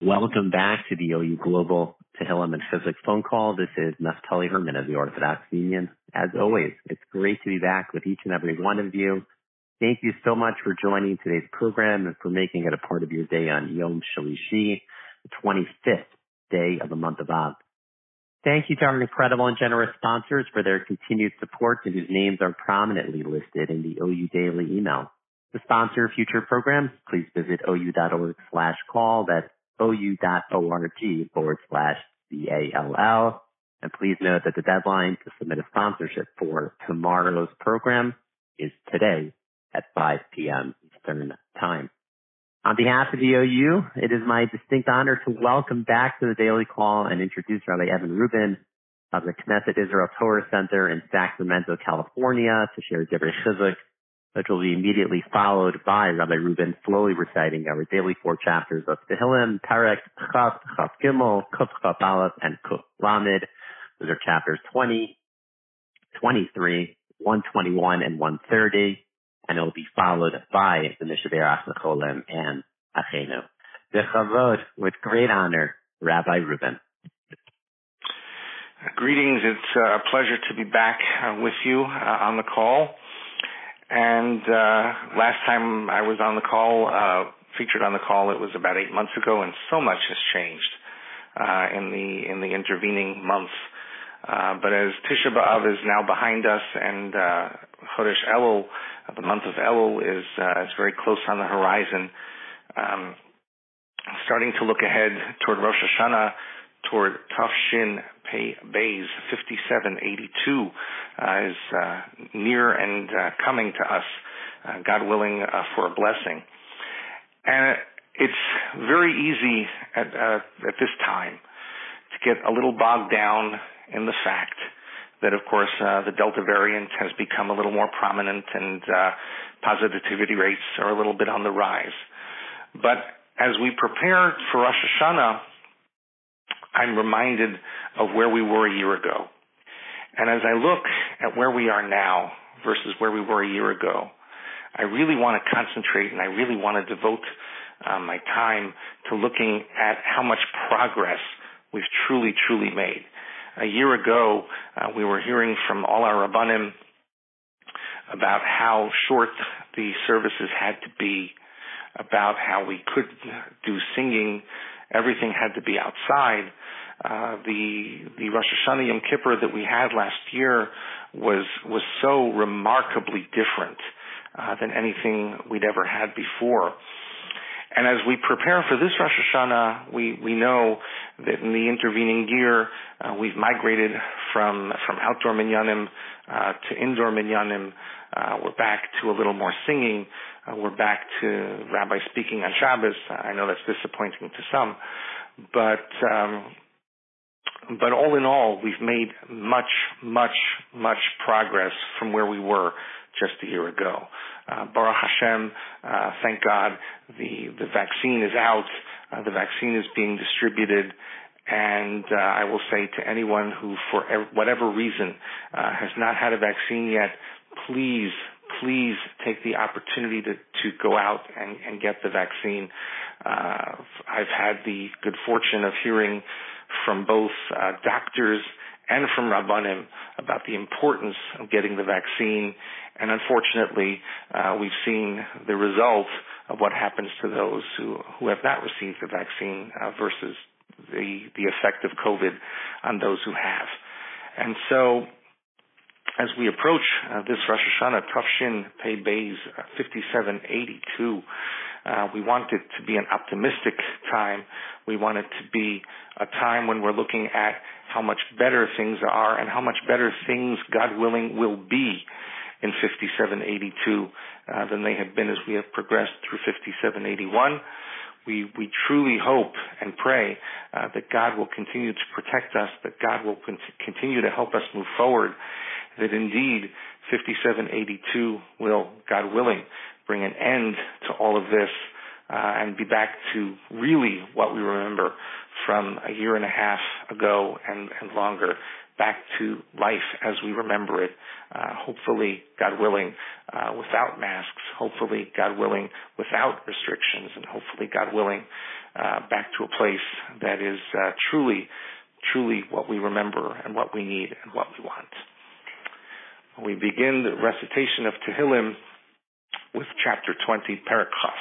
Welcome back to the OU Global Tehillim and Chizuk phone call. This is Naftali Herman of the Orthodox Union. As always, it's great to be back with each and every one of you. Thank you so much for joining today's program and for making it a part of your day on Yom Shalishi, the 25th day of the month of Av. Thank you to our incredible and generous sponsors for their continued support and whose names are prominently listed in the OU Daily email. To sponsor future programs, please visit ou.org/call. That's ou.org/CALL. And please note that the deadline to submit a sponsorship for tomorrow's program is today at 5 p.m. Eastern Time. On behalf of the OU, it is my distinct honor to welcome back to the Daily Call and introduce Rabbi Evan Rubin of the Knesset Israel Torah Center in Sacramento, California, to share Divrei Chizuk, which will be immediately followed by Rabbi Rubin slowly reciting our daily 4 chapters of Tehillim, Perek, Chaf, Chaf Gimel, Kuf Chaf Aleph, and Kuf Lamed. Those are chapters 20, 23, 121, and 130, and it will be followed by the Mishaberach Necholem and Achenu. Dechavod, with great honor, Rabbi Rubin. Greetings. It's a pleasure to be back with you on the call. And last time I was on the call, featured on the call, it was about 8 months ago, and so much has changed in the intervening months. But as Tisha B'Av is now behind us, and Chodesh Elul, the month of Elul, is very close on the horizon, starting to look ahead toward Rosh Hashanah, toward Tafshin Pei Beis 5782 is near and coming to us, God willing, for a blessing. And it's very easy at this time to get a little bogged down in the fact that, of course, the Delta variant has become a little more prominent and positivity rates are a little bit on the rise. But as we prepare for Rosh Hashanah, I'm reminded of where we were a year ago. And as I look at where we are now versus where we were a year ago, I really want to concentrate and I really want to devote my time to looking at how much progress we've truly made. A year ago, we were hearing from all our Rabbanim about how short the services had to be, about how we could do singing. Everything had to be outside. The Rosh Hashanah Yom Kippur that we had last year was so remarkably different than anything we'd ever had before. And as we prepare for this Rosh Hashanah, we know that in the intervening year, we've migrated from outdoor minyanim to indoor minyanim. We're back to a little more singing. We're back to Rabbi speaking on Shabbos. I know that's disappointing to some, but all in all, we've made much progress from where we were just a year ago. Baruch Hashem, thank God, the vaccine is out. The vaccine is being distributed, and I will say to anyone who, for whatever reason, has not had a vaccine yet, please take the opportunity to go out and get the vaccine. I've had the good fortune of hearing from both doctors and from Rabbanim about the importance of getting the vaccine. And unfortunately, we've seen the result of what happens to those who have not received the vaccine versus the effect of COVID on those who have. And so, as we approach this Rosh Hashanah, Tafshin Pei Beis 5782, we want it to be an optimistic time. We want it to be a time when we're looking at how much better things are and how much better things, God willing, will be in 5782 than they have been as we have progressed through 5781. We truly hope and pray that God will continue to protect us, that God will continue to help us move forward, that indeed 5782 will, God willing, bring an end to all of this and be back to really what we remember from a year and a half ago and longer, back to life as we remember it, hopefully, God willing, without masks, hopefully, God willing, without restrictions, and hopefully, God willing, back to a place that is truly what we remember and what we need and what we want. We begin the recitation of Tehillim with chapter 20, Perek Chaf.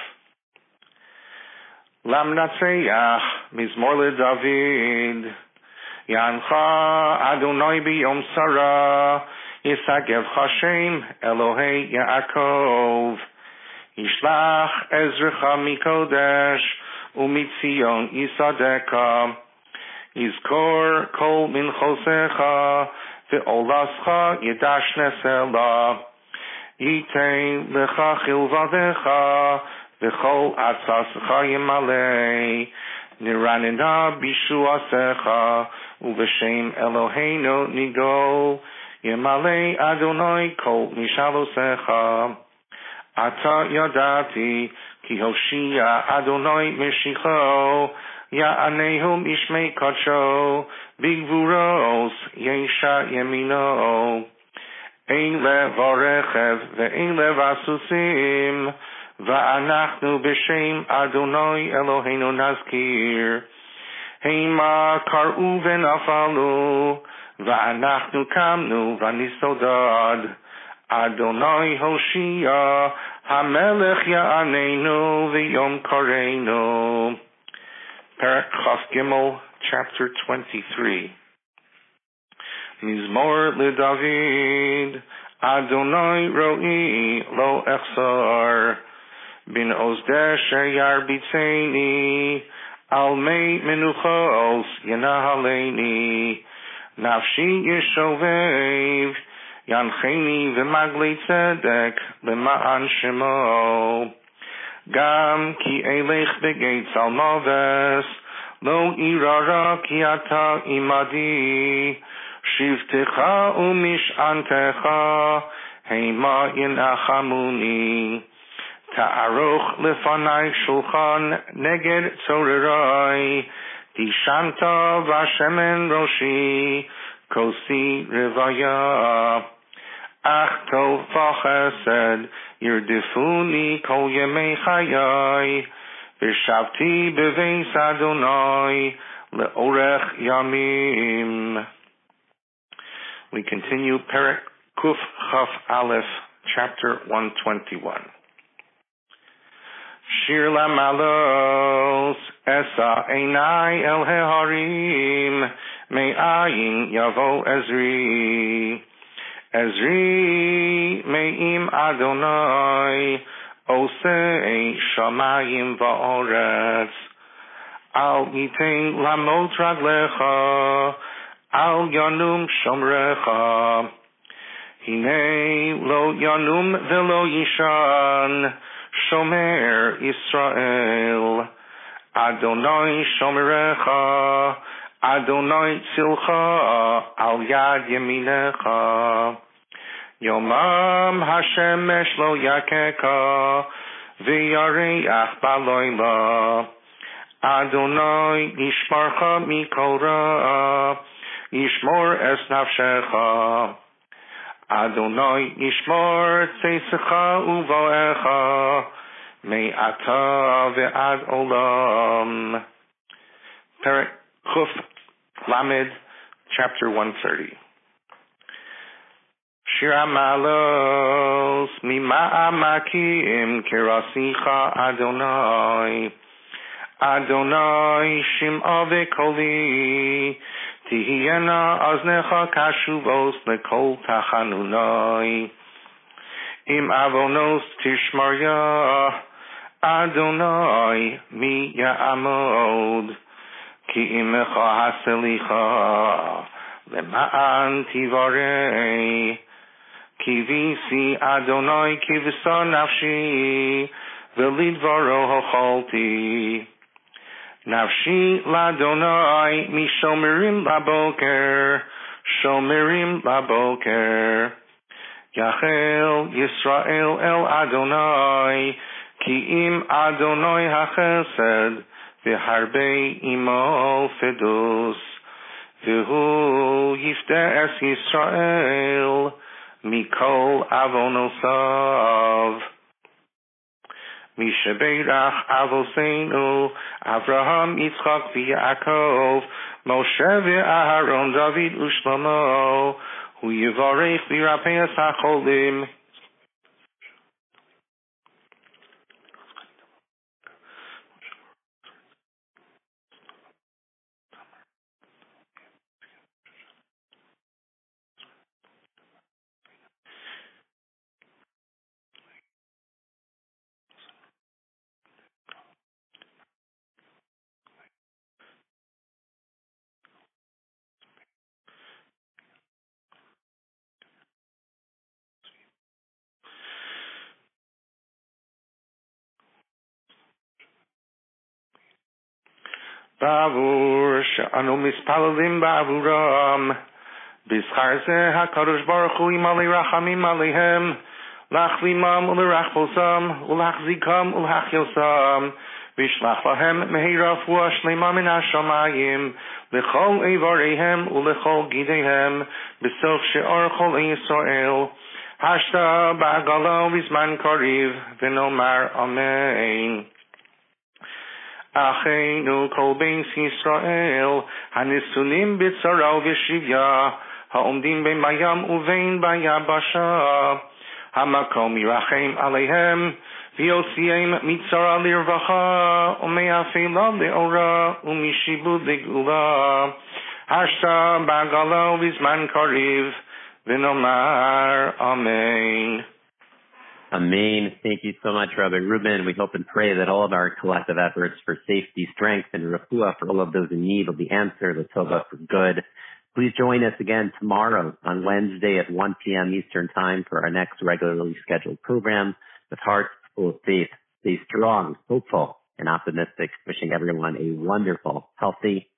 Lamnatseach Mizmor LeDavid Yancha Adonai b'yom Sarah Yisagev Hashem Elohei Yaakov Yishlach Ezrecha Mikodesh Umitzion Yisadeka Yizkor Kol Minchosecha Ve'olascha Yedash Nesela Yitein Lecha Chilvadecha V'chol Atzascha Yimalei Niranina Bishuasecha Uv'shem Eloheinu Nigo Yimalei Adonai Kol Mishalosecha Ata Yadati Ki Hoshia Adonai Meshicho Ya'anehu Mishmei Kacho Bigvuros Yesha Yemino Ein Levarechev Ve'ein Levasusim Va'anachnu B'Shem Adonai Eloheinu Nazkir Heima Kar'u V'Nafalu Va'anachnu Kamnu V'Nisodad Adonai Hoshia Hamelech Ya'aneinu V'Yom Kareinu. Perek Chaf Gimel, chapter 23. Mizmor LeDavid Adonai Ro'i Lo Echsar Bin Ozdeh Sheyar Bitzeni Al Mei Menuchos Yenahaleini Nafshi Yeshovev Yancheni V'Magli Tzedek B'Ma'an Shemo Gam Ki Elech Begeitz Al Maves Lo Irara Ki Ata Imadi Shivtecha Umish'antecha Heima Yinachamuni Ta'aroch Lefanai Shulchan Neged Tzorerai Dishanta Vashemen Roshi Kosi Revaya Ach Tov V'Chesed Yirdifuni Kol Yemei Chayai V'Shavti B'Veis Adonai Le'orech Yamim. We continue Perek Kuf Chaf Aleph, chapter 121. Shir Lamalos Esa Einai El Heharim Me'ayin Yavo Ezri Ezri Me'im Adonai Osei Shamayim Va'oretz Al Yitein Lamot Raglecha Al Yanum Shomrecha Hine Lo Yanum Velo Yishan Shomer Israel Adonai Shomerecha Adonai Tzilcha Al Yad Yeminecha Yomam Hashemesh Lo Yakeka V'yareach Baloila Adonai Yishmarcha Mikora Yishmor Es Nafshecha Adonai Yishmor Tzeisecha Uvoecha Me'ata Ve'ad Olam. Perek Chuf Lamed, chapter 130. Shir Amalos Mima'amakim Kerasicha Adonai Adonai Shim'a Ve'koli Tihiyena Aznecha Kashuvos Lekol Tachanunai Im Avonos Tishmarya Adonai Mi Ya'amod Ki Imecha Haselicha Lema'an Tivarei Ki Visi Adonai Ki Visa Nafshi Velidvaro Hocholti Nafshi Ladonai Mi Shomerim Laboker Shomerim Laboker Yachel Yisrael El Adonai Ki Im Adonai HaChesed V'Harbe Imo Fedus V'Hu Yifte Es Yisrael Mikol Avonosav. Mishabeirach Avoseinu, Avraham, Yitzchak, v'Yaakov, Moshe v'Aharon, David u'Shlomo, Hu Yivarech v'Yirapeas HaCholim. Bavur she'anu mispalalim bavuram, B'schar zeh HaKadosh Baruch Hu yimali rachamim alehem, lachlimam ulerachbosam, ulachzikam ulhachiosam, Vishlach lahem mehira fuah shlema min hashamayim, lechol eivarehem ulechol gidehem, b'sof she'ar chol Yisrael, hashta ba'agala v'zman kariv, v'nomar amen. Acheinu kol beis Yisrael, hanisunim b'tzara v'shivya, ha'omdim bein bayam uvein bayabasha, hamakom yirachem aleihem, v'yotziim mitzara lirvacha, u'me'afela le'ora, u'mishibud le'gula, hashta ba'agala v'zman kariv, v'nomar amen. Amen. Thank you so much, Rabbi Rubin. We hope and pray that all of our collective efforts for safety, strength, and refuah for all of those in need will be answered, the Tova for good. Please join us again tomorrow on Wednesday at 1 p.m. Eastern Time for our next regularly scheduled program with hearts full of faith. Stay strong, hopeful, and optimistic. Wishing everyone a wonderful, healthy,